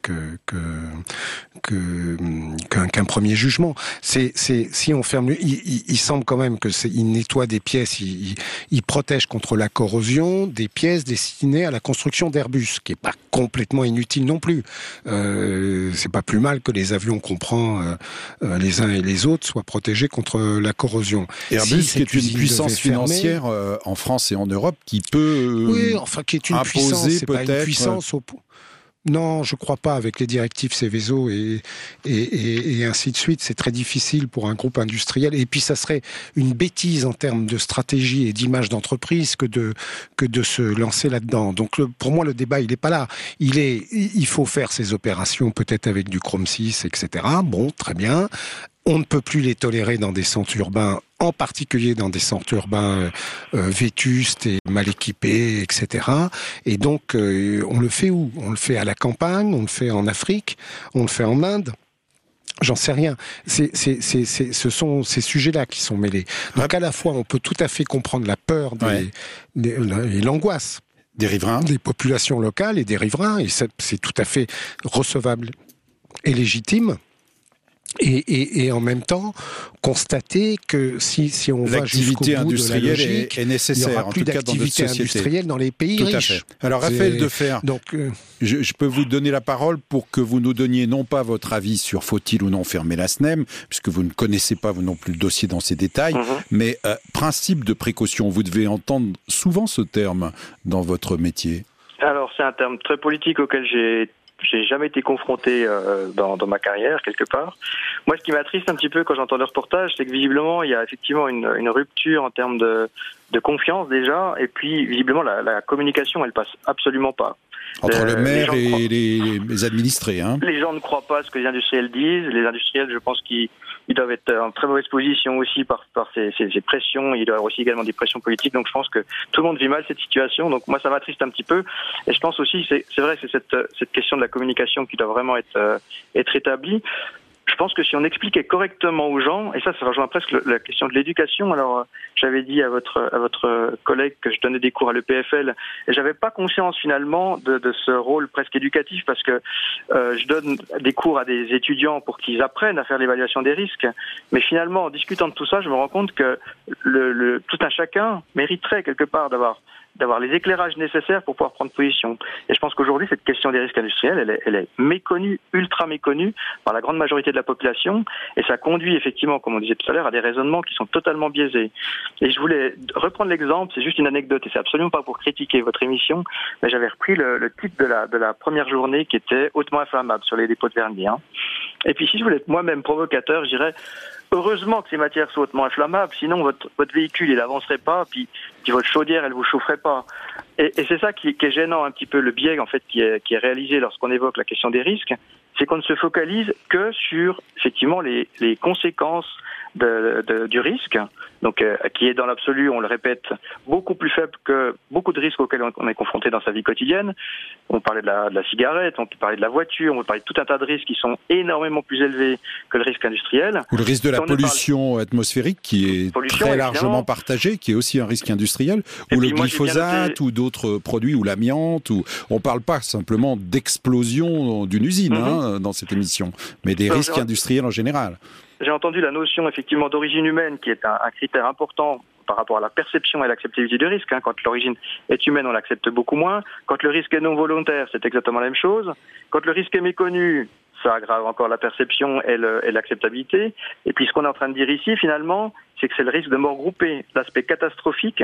qu'un premier jugement. Si on ferme, il semble quand même que il nettoie des pièces, il protège contre la corrosion des pièces destinées à la construction d'Airbus, qui est pas complètement inutile non plus. C'est pas plus mal que les avions qu'on prend les uns et les autres soient protégés contre la corrosion.
Airbus, qui est une puissance financière en France et en Europe, qui peut
qui est une puissance, c'est pas une puissance au point. Non, je crois pas. Avec les directives Seveso et ainsi de suite, c'est très difficile pour un groupe industriel. Et puis, ça serait une bêtise en termes de stratégie et d'image d'entreprise que de se lancer là-dedans. Donc, pour moi, le débat, il est pas là. Il faut faire ces opérations, peut-être avec du chrome 6, etc. Bon, très bien. On ne peut plus les tolérer dans des centres urbains, en particulier dans des centres urbains vétustes et mal équipés, etc. Et donc, on le fait où ? On le fait à la campagne, on le fait en Afrique, on le fait en Inde. J'en sais rien. Ce sont ces sujets-là qui sont mêlés. Donc, à la fois, on peut tout à fait comprendre la peur et l'angoisse
des riverains,
des populations locales et des riverains, et c'est tout à fait recevable et légitime. Et en même temps, constater que si on va jusqu'au bout
industrielle
de la logique,
est nécessaire,
il n'y aura plus d'activité industrielle dans les pays riches.
Alors Raphaël Defferre, je peux vous donner la parole pour que vous nous donniez non pas votre avis sur faut-il ou non fermer la SNEM, puisque vous ne connaissez pas vous non plus le dossier dans ses détails, mais principe de précaution. Vous devez entendre souvent ce terme dans votre métier.
Alors c'est un terme très politique auquel j'ai jamais été confronté dans ma carrière, quelque part. Moi, ce qui m'attriste un petit peu quand j'entends le reportage, c'est que visiblement, il y a effectivement une rupture en termes de confiance déjà, et puis visiblement, la communication, elle passe absolument pas.
Entre le maire et les administrés.
Les gens ne croient pas ce que les industriels disent. Les industriels, je pense qu'ils doivent être en très mauvaise position aussi par ces pressions. Il doit y avoir aussi également des pressions politiques. Donc je pense que tout le monde vit mal cette situation. Donc moi, ça m'attriste un petit peu. Et je pense aussi, c'est vrai, c'est cette question de la communication qui doit vraiment être établie. Je pense que si on expliquait correctement aux gens, et ça rejoint presque la question de l'éducation. Alors, j'avais dit à votre collègue que je donnais des cours à l'EPFL, et j'avais pas conscience finalement de ce rôle presque éducatif, parce que je donne des cours à des étudiants pour qu'ils apprennent à faire l'évaluation des risques. Mais finalement, en discutant de tout ça, je me rends compte que tout un chacun mériterait quelque part d'avoir d'avoir les éclairages nécessaires pour pouvoir prendre position. Et je pense qu'aujourd'hui, cette question des risques industriels, elle est méconnue, ultra méconnue par la grande majorité de la population, et ça conduit effectivement, comme on disait tout à l'heure, à des raisonnements qui sont totalement biaisés. Et je voulais reprendre l'exemple, c'est juste une anecdote, et c'est absolument pas pour critiquer votre émission, mais j'avais repris le titre de la première journée qui était hautement inflammable sur les dépôts de vernis. Hein. Et puis si je voulais être moi-même provocateur, je dirais heureusement que ces matières sont hautement inflammables, sinon votre véhicule il avancerait pas, puis votre chaudière elle vous chaufferait pas. Et c'est ça qui est gênant un petit peu, le biais en fait qui est réalisé lorsqu'on évoque la question des risques, c'est qu'on ne se focalise que sur effectivement les conséquences du risque, donc qui est dans l'absolu, on le répète, beaucoup plus faible que beaucoup de risques auxquels on est confronté dans sa vie quotidienne. On parlait de la cigarette, on peut parler de la voiture, on peut parler de tout un tas de risques qui sont énormément plus élevés que le risque industriel.
Ou le risque de la pollution atmosphérique qui est très largement partagé, qui est aussi un risque industriel, ou le glyphosate, ou d'autres produits, ou l'amiante, ou on parle pas simplement d'explosion d'une usine dans cette émission, mais des risques industriels en général.
J'ai entendu la notion effectivement d'origine humaine qui est un critère important par rapport à la perception et l'acceptabilité du risque. Quand l'origine est humaine, on l'accepte beaucoup moins. Quand le risque est non volontaire, c'est exactement la même chose. Quand le risque est méconnu, ça aggrave encore la perception et l'acceptabilité. Et puis ce qu'on est en train de dire ici, finalement, c'est que c'est le risque de mort groupée. L'aspect catastrophique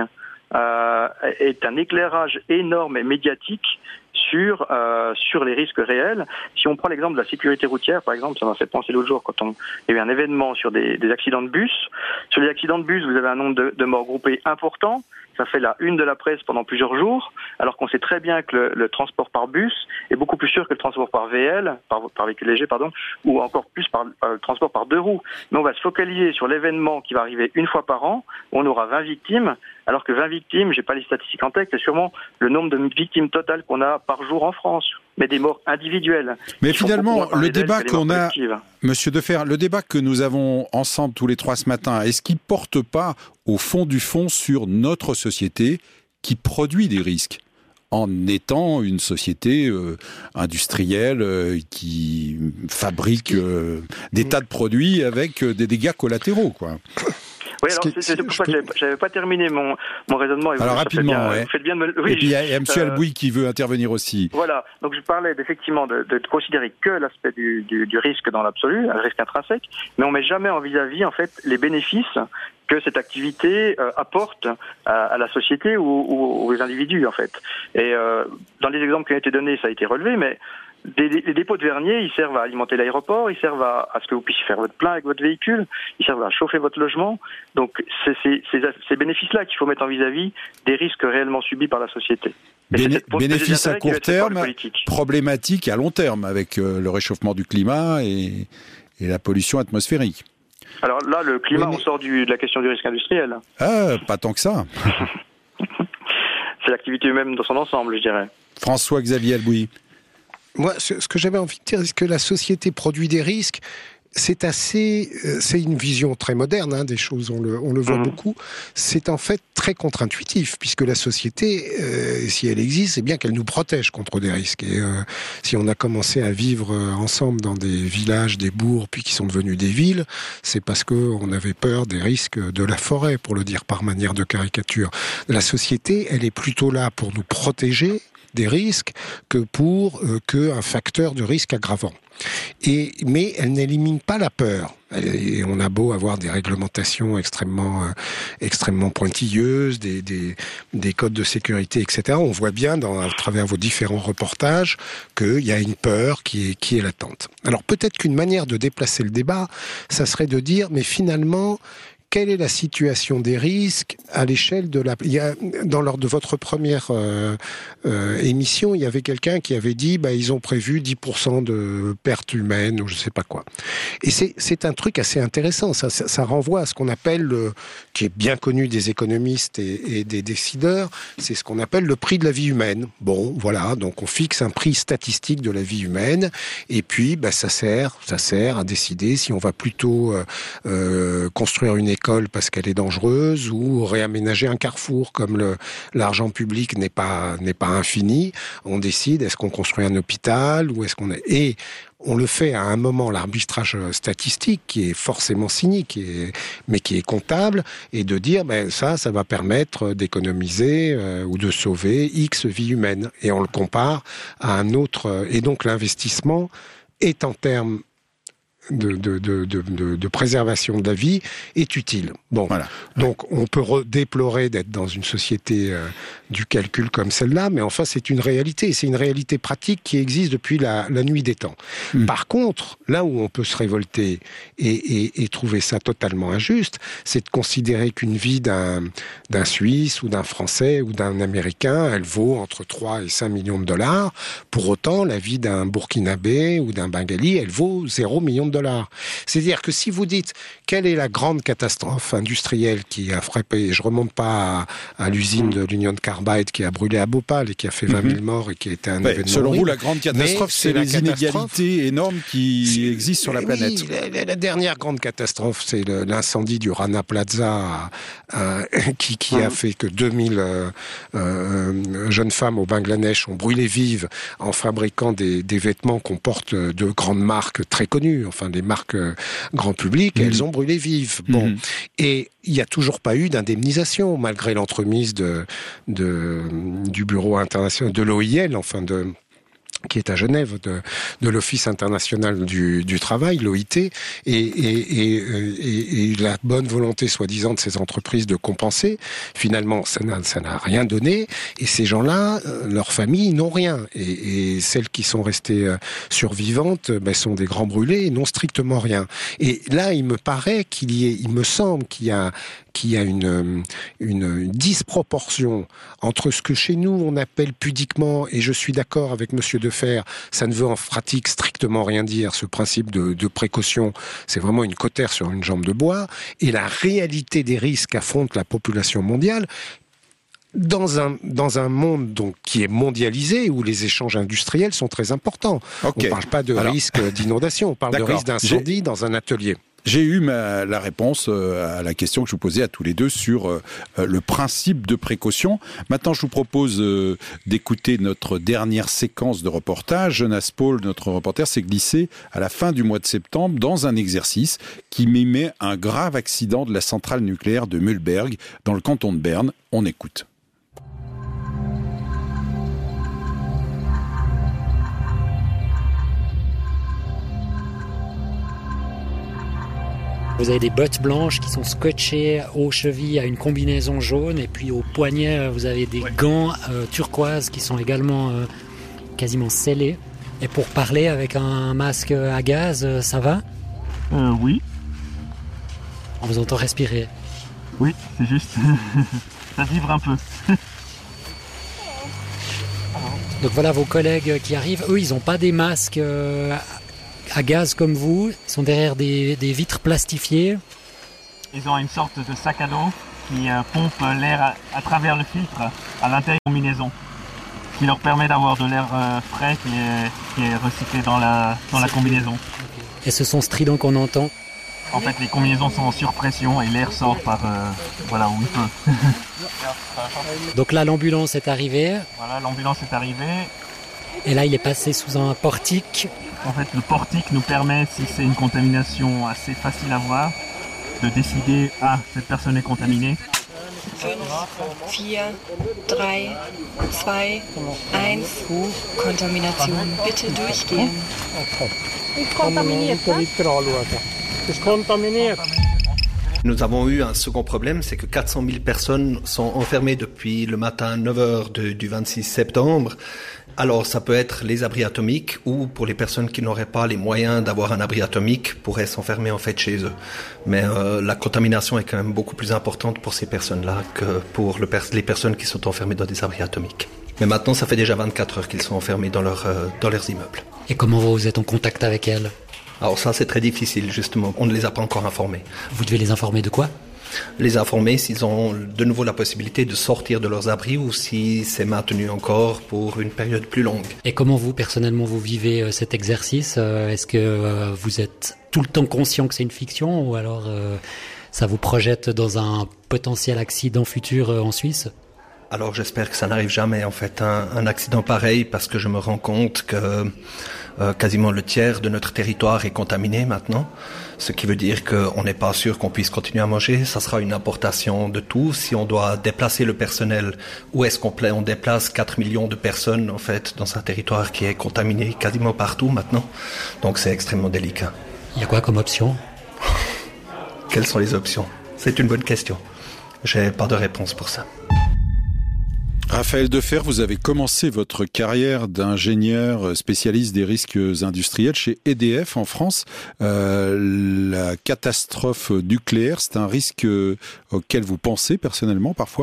est un éclairage énorme et médiatique sur les risques réels. Si on prend l'exemple de la sécurité routière, par exemple, ça m'a fait penser l'autre jour quand il y a eu un événement sur des accidents de bus. Sur les accidents de bus, vous avez un nombre de morts groupés important. Ça fait la une de la presse pendant plusieurs jours, alors qu'on sait très bien que le transport par bus est beaucoup plus sûr que le transport par VL, par véhicule léger, ou encore plus par le transport par deux roues. Mais on va se focaliser sur l'événement qui va arriver une fois par an, où on aura 20 victimes, alors que 20 victimes, j'ai pas les statistiques en tête, c'est sûrement le nombre de victimes totales qu'on a par jour en France, mais des morts individuelles.
Mais finalement, le débat qu'on a, Monsieur Defferre, le débat que nous avons ensemble tous les trois ce matin, est-ce qu'il porte pas au fond du fond sur notre société qui produit des risques en étant une société industrielle qui fabrique des tas de produits avec des dégâts collatéraux, quoi.
Oui, alors c'est pour ça que j'avais pas terminé mon raisonnement.
Alors rapidement,
vous faites bien de me...
Oui, et puis il y a M. Albouy qui veut intervenir aussi.
Voilà, donc je parlais effectivement de considérer que l'aspect du risque dans l'absolu, un risque intrinsèque, mais on met jamais en vis-à-vis en fait les bénéfices que cette activité apporte à la société ou aux individus en fait. Et dans les exemples qui ont été donnés, ça a été relevé, mais les dépôts de vernier, ils servent à alimenter l'aéroport, ils servent à ce que vous puissiez faire votre plein avec votre véhicule, ils servent à chauffer votre logement. Donc c'est ces bénéfices-là qu'il faut mettre en vis-à-vis des risques réellement subis par la société.
Bénéfices à court terme, problématiques à long terme avec le réchauffement du climat et la pollution atmosphérique.
Alors là, le climat, on sort de la question du risque industriel.
Ah, pas tant que ça.
C'est l'activité humaine dans son ensemble, je dirais.
François-Xavier Albouy.
Moi, ce que j'avais envie de dire, c'est que la société produit des risques. C'est une vision très moderne des choses, on le voit beaucoup. C'est en fait très contre-intuitif, puisque la société, si elle existe, c'est bien qu'elle nous protège contre des risques. Et si on a commencé à vivre ensemble dans des villages, des bourgs, puis qui sont devenus des villes, c'est parce qu'on avait peur des risques de la forêt, pour le dire par manière de caricature. La société, elle est plutôt là pour nous protéger des risques que un facteur de risque aggravant. Mais elle n'élimine pas la peur. Et on a beau avoir des réglementations extrêmement pointilleuses, des codes de sécurité, etc. On voit bien à travers vos différents reportages qu'il y a une peur qui est latente. Alors peut-être qu'une manière de déplacer le débat, ça serait de dire, mais finalement, quelle est la situation des risques à l'échelle de la... Lors de votre première émission, il y avait quelqu'un qui avait dit ils ont prévu 10% de pertes humaines ou je sais pas quoi. Et c'est un truc assez intéressant. Ça renvoie à ce qu'on appelle, qui est bien connu des économistes et des décideurs, c'est ce qu'on appelle le prix de la vie humaine. Bon, voilà, donc on fixe un prix statistique de la vie humaine et puis ça sert à décider si on va plutôt construire une école école parce qu'elle est dangereuse, ou réaménager un carrefour. Comme l'argent public n'est pas infini, on décide, est-ce qu'on construit un hôpital, ou est-ce et on le fait à un moment, l'arbitrage statistique qui est forcément cynique, mais qui est comptable, et de dire ça va permettre d'économiser ou de sauver X vies humaines. Et on le compare à un autre. Et donc l'investissement est en termes de préservation de la vie est utile. Bon, voilà. Donc on peut déplorer d'être dans une société du calcul comme celle-là, mais enfin c'est une réalité pratique qui existe depuis la nuit des temps. Par contre, là où on peut se révolter et trouver ça totalement injuste, c'est de considérer qu'une vie d'un Suisse ou d'un Français ou d'un Américain, elle vaut entre 3 et 5 millions de dollars. Pour autant, la vie d'un Burkinabé ou d'un Bengali, elle vaut 0 million de dollars. C'est-à-dire que si vous dites quelle est la grande catastrophe industrielle qui a frappé, je remonte pas à l'usine de l'Union Carbide qui a brûlé à Bhopal et qui a fait 20 000 morts et qui a été un événement
selon
horrible.
vous, la grande catastrophe, c'est les inégalités énormes qui existent sur la planète.
Oui, la dernière grande catastrophe, c'est l'incendie du Rana Plaza qui a fait que 2000 jeunes femmes au Bangladesh ont brûlé vives en fabriquant des vêtements qu'on porte de grandes marques très connues, enfin des marques grand public, elles ont brûlé vives. Bon, et il n'y a toujours pas eu d'indemnisation, malgré l'entremise du Bureau international, de l'OIL, qui est à Genève, de l'Office international du travail, l'OIT, et la bonne volonté, soi-disant, de ces entreprises de compenser. Finalement, ça n'a rien donné, et ces gens-là, leurs familles n'ont rien. Et celles qui sont restées survivantes, sont des grands brûlés et n'ont strictement rien. Et là, il me semble qu'il y a une disproportion entre ce que chez nous on appelle pudiquement, et je suis d'accord avec Monsieur Defer, ça ne veut en pratique strictement rien dire, ce principe de précaution, c'est vraiment une cautère sur une jambe de bois, et la réalité des risques qu'affronte la population mondiale dans un monde donc qui est mondialisé, où les échanges industriels sont très importants. On ne parle pas de risque d'inondation, on parle de risque d'incendie dans un atelier.
J'ai eu la réponse à la question que je vous posais à tous les deux sur le principe de précaution. Maintenant, je vous propose d'écouter notre dernière séquence de reportage. Jonas Paul, notre reporter, s'est glissé à la fin du mois de septembre dans un exercice qui mimait un grave accident de la centrale nucléaire de Mühlberg, dans le canton de Berne. On écoute.
Vous avez des bottes blanches qui sont scotchées aux chevilles à une combinaison jaune, et puis au poignet vous avez des gants turquoise qui sont également quasiment scellés. Et pour parler avec un masque à gaz, ça va ?
Oui.
On vous entend respirer.
Oui, c'est juste. Ça vibre un peu.
Donc voilà vos collègues qui arrivent. Eux, ils n'ont pas des masques à gaz comme vous. Ils sont derrière des vitres plastifiées.
Ils ont une sorte de sac à dos qui pompe l'air à travers le filtre à l'intérieur de la combinaison, qui leur permet d'avoir de l'air frais qui est recyclé dans la combinaison.
Et ce son strident qu'on entend.
En fait, les combinaisons sont en surpression et l'air sort par voilà où il peut.
Donc là, l'ambulance est arrivée.
Voilà, l'ambulance est arrivée.
Et là, il est passé sous un portique.
En fait, le portique nous permet, si c'est une contamination assez facile à voir, de décider « Ah, cette personne est contaminée ».
5, 4, 3, 2, 1, Kontamination. Bitte durchgehen.
Nous avons eu un second problème, c'est que 400 000 personnes sont enfermées depuis le matin 9h du 26 septembre. Alors ça peut être les abris atomiques, ou pour les personnes qui n'auraient pas les moyens d'avoir un abri atomique pourraient s'enfermer en fait chez eux. Mais la contamination est quand même beaucoup plus importante pour ces personnes-là que pour les personnes qui sont enfermées dans des abris atomiques. Mais maintenant ça fait déjà 24 heures qu'ils sont enfermés dans leurs immeubles.
Et comment vous êtes en contact avec elles ?
Alors ça c'est très difficile justement, on ne les a pas encore informés.
Vous devez les informer de quoi ?
Les informer s'ils ont de nouveau la possibilité de sortir de leurs abris ou si c'est maintenu encore pour une période plus longue.
Et comment vous, personnellement, vous vivez cet exercice ? Est-ce que vous êtes tout le temps conscient que c'est une fiction, ou alors Ça vous projette dans un potentiel accident futur en Suisse ?
Alors j'espère que ça n'arrive jamais en fait, un accident pareil, parce que je me rends compte que quasiment le tiers de notre territoire est contaminé maintenant, ce qui veut dire qu'on n'est pas sûr qu'on puisse continuer à manger. Ça sera une importation de tout. Si on doit déplacer le personnel, où est-ce qu'on déplace 4 millions de personnes en fait dans un territoire qui est contaminé quasiment partout maintenant. Donc c'est extrêmement délicat.
Il y a quoi comme option ?
Quelles sont les options ? C'est une bonne question. J'ai pas de réponse pour ça.
Raphaël Defer, vous avez commencé votre carrière d'ingénieur spécialiste des risques industriels chez EDF en France. La catastrophe nucléaire, c'est un risque auquel vous pensez personnellement parfois ?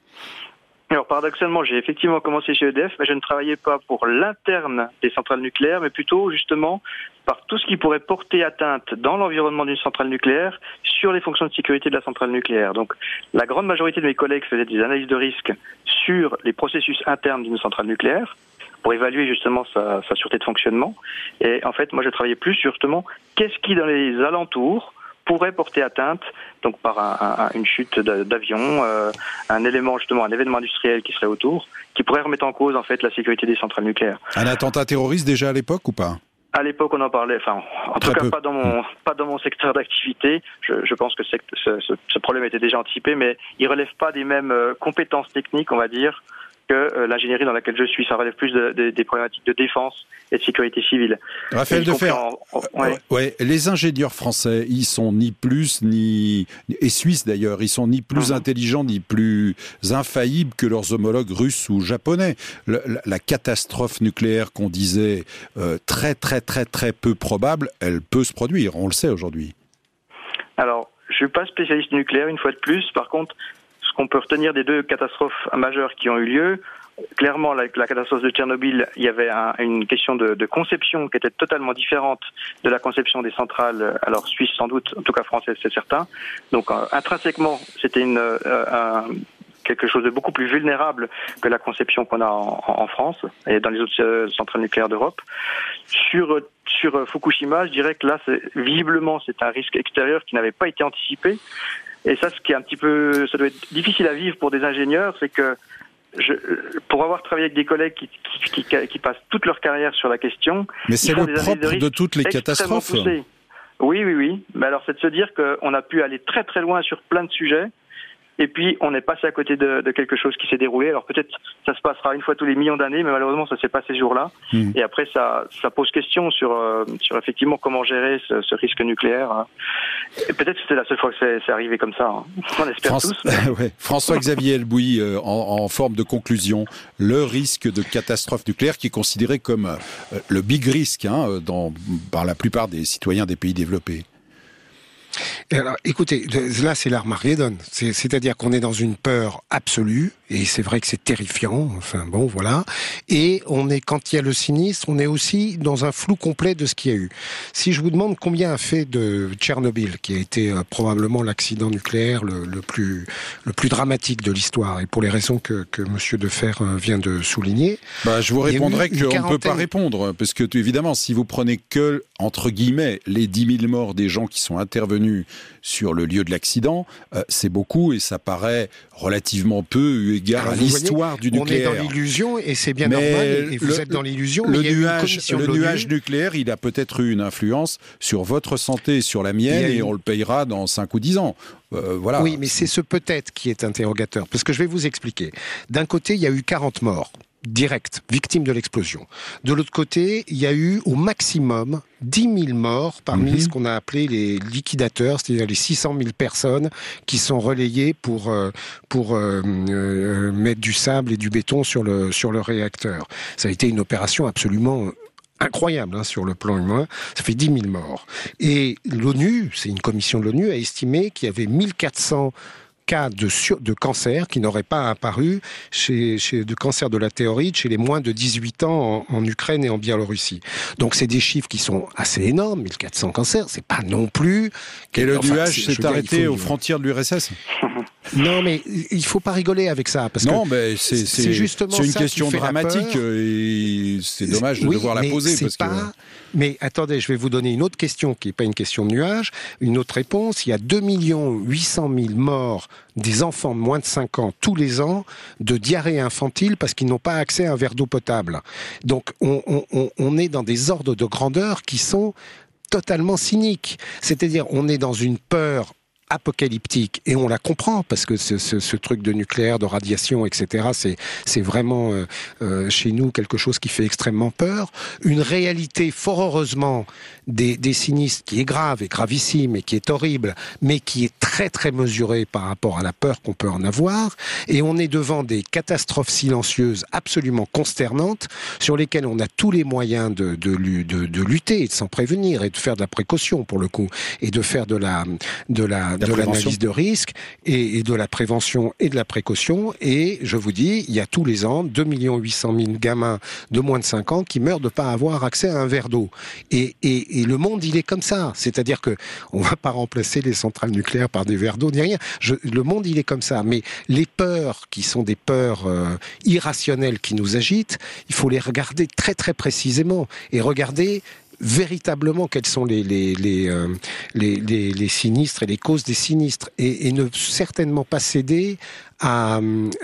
Alors paradoxalement, j'ai effectivement commencé chez EDF, mais je ne travaillais pas pour l'interne des centrales nucléaires, mais plutôt justement par tout ce qui pourrait porter atteinte dans l'environnement d'une centrale nucléaire sur les fonctions de sécurité de la centrale nucléaire. Donc la grande majorité de mes collègues faisaient des analyses de risque sur les processus internes d'une centrale nucléaire pour évaluer justement sa sûreté de fonctionnement. Et en fait, moi je travaillais plus sur justement qu'est-ce qui dans les alentours pourrait porter atteinte, donc par une chute d'avion, un événement industriel qui serait autour, qui pourrait remettre en cause en fait la sécurité des centrales nucléaires.
Un attentat terroriste déjà à l'époque ou pas ?
À l'époque, on en parlait. Enfin, en tout cas, pas dans mon secteur d'activité. Je pense que ce problème était déjà anticipé, mais il relève pas des mêmes compétences techniques, on va dire, que l'ingénierie dans laquelle je suis. Ça relève plus des problématiques de défense et de sécurité civile.
Raphaël Defer, les ingénieurs français, ils sont ni plus et suisses d'ailleurs, ils sont ni plus intelligents ni plus infaillibles que leurs homologues russes ou japonais. La catastrophe nucléaire qu'on disait très très très très peu probable, elle peut se produire. On le sait aujourd'hui.
Alors, je suis pas spécialiste nucléaire une fois de plus. Par contre, ce qu'on peut retenir des deux catastrophes majeures qui ont eu lieu, clairement, la catastrophe de Tchernobyl, il y avait une question de conception qui était totalement différente de la conception des centrales, alors suisses sans doute, en tout cas françaises, c'est certain. Donc intrinsèquement, c'était quelque chose de beaucoup plus vulnérable que la conception qu'on a en France et dans les autres centrales nucléaires d'Europe. Sur Fukushima, je dirais que là, visiblement, c'est un risque extérieur qui n'avait pas été anticipé. Et ça, ça doit être difficile à vivre pour des ingénieurs, c'est que pour avoir travaillé avec des collègues qui passent toute leur carrière sur la question,
mais c'est le propre de toutes les catastrophes.
Oui. Mais alors, c'est de se dire qu'on a pu aller très très loin sur plein de sujets. Et puis, on est passé à côté de quelque chose qui s'est déroulé. Alors peut-être ça se passera une fois tous les millions d'années, mais malheureusement, ça s'est passé ces jours-là. Et après, ça pose question sur effectivement comment gérer ce risque nucléaire. Et peut-être que c'était la seule fois que c'est arrivé comme ça. On espère tous.
Ouais. François-Xavier Elbouy, en forme de conclusion, le risque de catastrophe nucléaire qui est considéré comme le big risk par la plupart des citoyens des pays développés.
Alors, écoutez, là c'est l'Armageddon, c'est-à-dire qu'on est dans une peur absolue, et c'est vrai que c'est terrifiant, enfin bon, voilà, et quand il y a le sinistre, on est aussi dans un flou complet de ce qu'il y a eu. Si je vous demande combien a fait de Tchernobyl, qui a été probablement l'accident nucléaire le plus dramatique de l'histoire, et pour les raisons que Monsieur Defer vient de souligner...
je vous répondrai qu'on ne peut pas répondre, parce que évidemment, si vous prenez que, entre guillemets, les 10 000 morts des gens qui sont intervenus sur le lieu de l'accident, c'est beaucoup et ça paraît relativement peu eu égard à l'histoire du nucléaire.
On est dans l'illusion et c'est bien normal, et vous êtes dans l'illusion.
Le nuage nucléaire, il a peut-être eu une influence sur votre santé et sur la mienne et on le payera dans 5 ou 10 ans. Voilà.
Oui, mais c'est ce peut-être qui est interrogateur, parce que je vais vous expliquer. D'un côté, il y a eu 40 morts. Direct, victime de l'explosion. De l'autre côté, il y a eu au maximum 10 000 morts parmi ce qu'on a appelé les liquidateurs, c'est-à-dire les 600 000 personnes qui sont relayées pour mettre du sable et du béton sur le réacteur. Ça a été une opération absolument incroyable sur le plan humain. Ça fait 10 000 morts. Et l'ONU, c'est une commission de l'ONU, a estimé qu'il y avait 1400 cas de cancer qui n'auraient pas apparu de cancer de la thyroïde chez les moins de 18 ans en Ukraine et en Biélorussie. Donc c'est des chiffres qui sont assez énormes, 1400 cancers, c'est pas non plus...
Et le nuage s'est arrêté aux frontières de l'URSS.
Non, mais il faut pas rigoler avec ça, parce
non,
que
mais c'est
justement
une
ça
question
qui fait
dramatique et c'est dommage de devoir la poser.
Mais attendez, je vais vous donner une autre question qui n'est pas une question de nuage, une autre réponse. Il y a 2 800 000 morts des enfants de moins de 5 ans tous les ans de diarrhée infantile parce qu'ils n'ont pas accès à un verre d'eau potable. Donc on est dans des ordres de grandeur qui sont totalement cyniques. C'est-à-dire on est dans une peur apocalyptique, et on la comprend parce que ce truc de nucléaire, de radiation, etc., c'est vraiment chez nous quelque chose qui fait extrêmement peur. Une réalité, fort heureusement, des sinistres qui est grave et gravissime et qui est horrible, mais qui est très très mesurée par rapport à la peur qu'on peut en avoir. Et on est devant des catastrophes silencieuses absolument consternantes sur lesquelles on a tous les moyens de lutter et de s'en prévenir et de faire de la précaution pour le coup et de faire de l'analyse de risque et de la prévention et de la précaution. Et je vous dis, il y a tous les ans 2 800 000 gamins de moins de 5 ans qui meurent de ne pas avoir accès à un verre d'eau. Et le monde, il est comme ça. C'est-à-dire que on va pas remplacer les centrales nucléaires par des verres d'eau ni rien. Le monde, il est comme ça. Mais les peurs qui sont des peurs irrationnelles qui nous agitent, il faut les regarder très très précisément et regarder véritablement quels sont les sinistres et les causes des sinistres et ne certainement pas céder à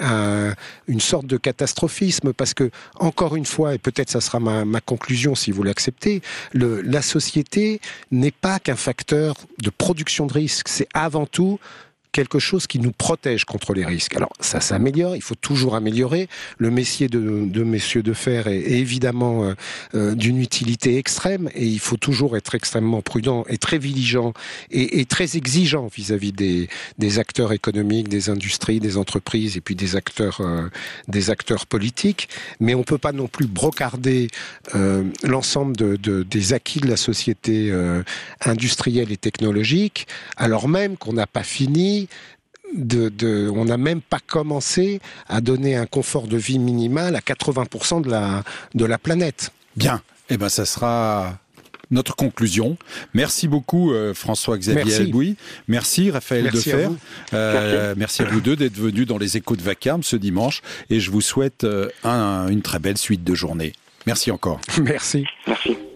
une sorte de catastrophisme parce que, encore une fois, et peut-être ça sera ma conclusion si vous l'acceptez, la société n'est pas qu'un facteur de production de risques, c'est avant tout quelque chose qui nous protège contre les risques. Alors, ça s'améliore, il faut toujours améliorer. Le métier de messieurs de fer est évidemment d'une utilité extrême et il faut toujours être extrêmement prudent et très vigilant et très exigeant vis-à-vis des acteurs économiques, des industries, des entreprises et puis des acteurs politiques. Mais on ne peut pas non plus brocarder l'ensemble des acquis de la société industrielle et technologique, alors même qu'on n'a pas fini on n'a même pas commencé à donner un confort de vie minimal à 80% de la planète.
Bien, eh ben ça sera notre conclusion. Merci beaucoup François-Xavier Albouy. Merci Raphaël Defer. Merci à vous deux d'être venus dans les Échos de Vacarme ce dimanche et je vous souhaite une très belle suite de journée. Merci encore.
Merci.
Merci.